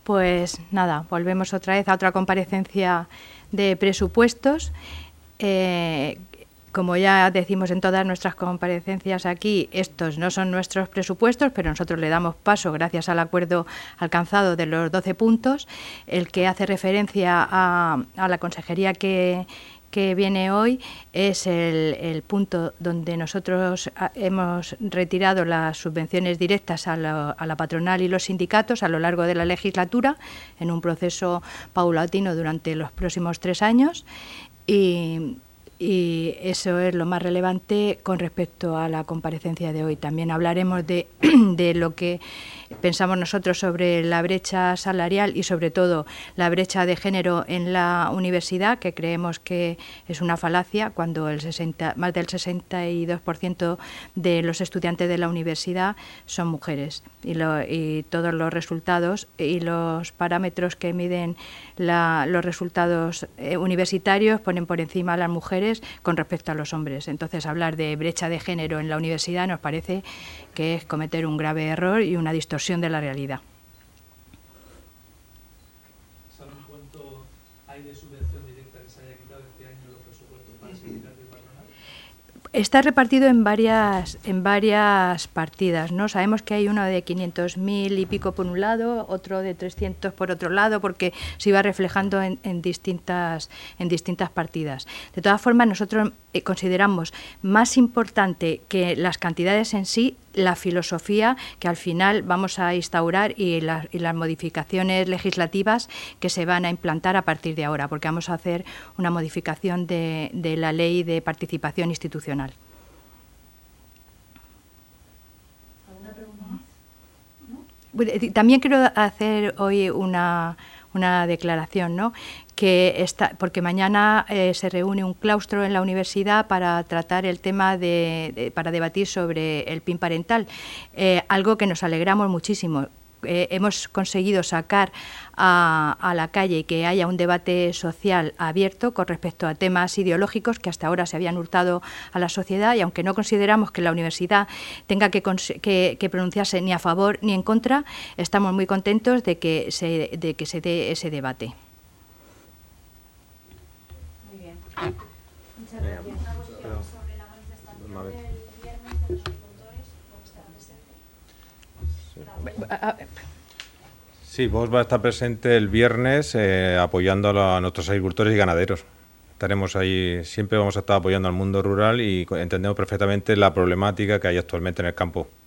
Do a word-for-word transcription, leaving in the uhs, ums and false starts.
Pues nada, volvemos otra vez a otra comparecencia de presupuestos. Eh, como ya decimos en todas nuestras comparecencias aquí, estos no son nuestros presupuestos, pero nosotros le damos paso gracias al acuerdo alcanzado de los doce puntos, el que hace referencia a, a la consejería que, que viene hoy es el, el punto donde nosotros hemos retirado las subvenciones directas a la, a la patronal y los sindicatos a lo largo de la legislatura, en un proceso paulatino durante los próximos tres años. Y, y eso es lo más relevante con respecto a la comparecencia de hoy. También hablaremos de, de lo que pensamos nosotros sobre la brecha salarial y sobre todo la brecha de género en la universidad, que creemos que es una falacia cuando el sesenta, más del sesenta y dos por ciento de los estudiantes de la universidad son mujeres, y, lo, y todos los resultados y los parámetros que miden la, los resultados eh, universitarios ponen por encima a las mujeres con respecto a los hombres. Entonces, hablar de brecha de género en la universidad nos parece que es cometer un grave error y una distorsión de la realidad. ¿Saben cuánto hay de subvención directa que se haya quitado este año los presupuestos para sindicatos y patronal? Está repartido en varias en varias partidas, ¿no? Sabemos que hay uno de quinientos mil y pico por un lado, otro de trescientos por otro lado, porque se iba reflejando en, en distintas en distintas partidas. De todas formas, nosotros eh, consideramos más importante que las cantidades en sí la filosofía que al final vamos a instaurar y, la, y las modificaciones legislativas que se van a implantar a partir de ahora, porque vamos a hacer una modificación de, de la ley de participación institucional. ¿Alguna pregunta más? ¿No? También quiero hacer hoy una, una declaración, ¿no? Que está, porque mañana eh, se reúne un claustro en la universidad para tratar el tema de, de para debatir sobre el P I N parental, eh, algo que nos alegramos muchísimo. Eh, hemos conseguido sacar a, a la calle y que haya un debate social abierto con respecto a temas ideológicos que hasta ahora se habían hurtado a la sociedad, y aunque no consideramos que la universidad tenga que, que, que pronunciarse ni a favor ni en contra, estamos muy contentos de que se, de que se dé ese debate. Muchas gracias. Una cuestión sobre la manifestación del viernes de los agricultores, ¿cómo estará presente? Sí, vos va a estar presente el viernes eh, apoyando a, a nuestros agricultores y ganaderos. Estaremos ahí, siempre vamos a estar apoyando al mundo rural y entendemos perfectamente la problemática que hay actualmente en el campo.